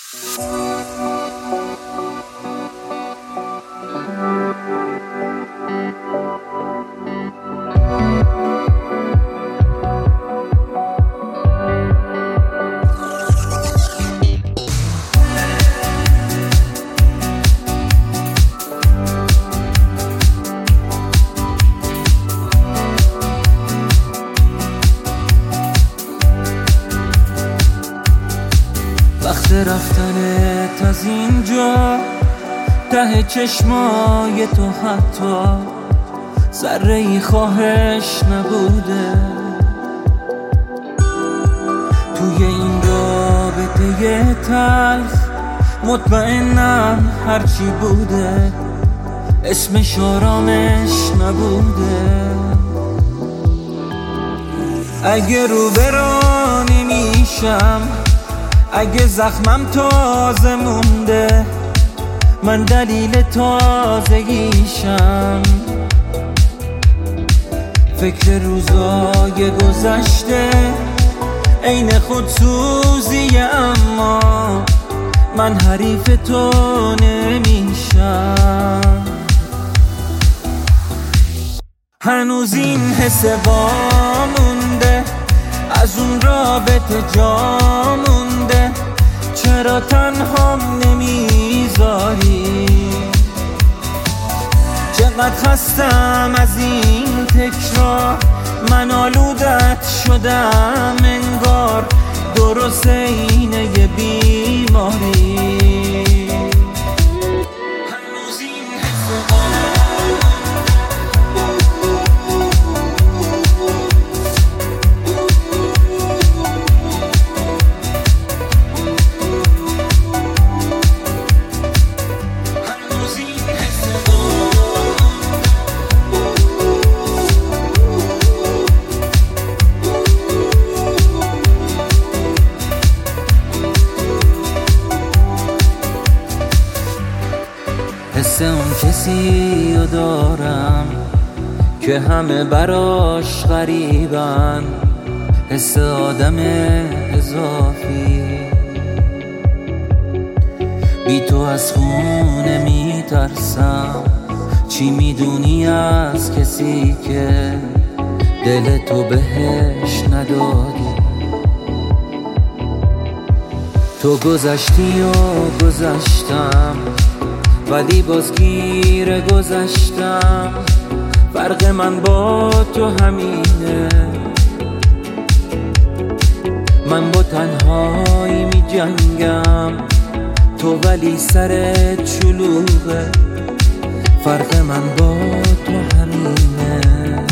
وقت رفتنت از اینجا، ته چشمای تو حتی ذره‌ای خواهش نبوده. توی این رابطه تلخ مطمئنم هرچی بوده اسمش آرامش نبوده. اگه رو برا نمیشم، اگه زخمم تازه مونده، من دلیل تازگیشم. فکر روزای گذشته عین خودسوزیه، اما من حریف تو نمیشم. هنوز این حس وامونده، از اون رابطه جا مونده. چرا تنهام نمیذاری؟ چقدر خستم از این تکرار، من آلودت شدم انگار، درسته اینه یه بیماری. هنوز این حس حس اون کسی رو دارم که همه براش غریبن، حس آدم اضافی. بی تو از خونه میترسم، چی میدونی از کسی که دل تو بهش ندادی؟ تو گذشتی و گذشتم، ولی باز گیر گذشتم. فرق من با تو همینه، من با تنهایی می جنگم، تو ولی سرت شلوغه. فرق من با تو همینه،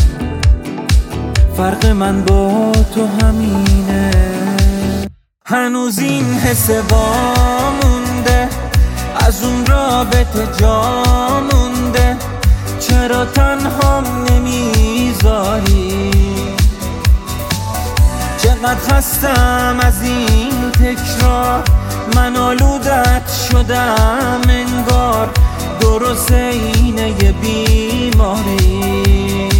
فرق من با تو همینه. هنوز این حس وامونده، از اون رابطه جا مونده. چرا تنهام نمیذاری؟ چقدر خستم از این تکرار، من آلودت شدم انگار، درسته اینه یه بیماری.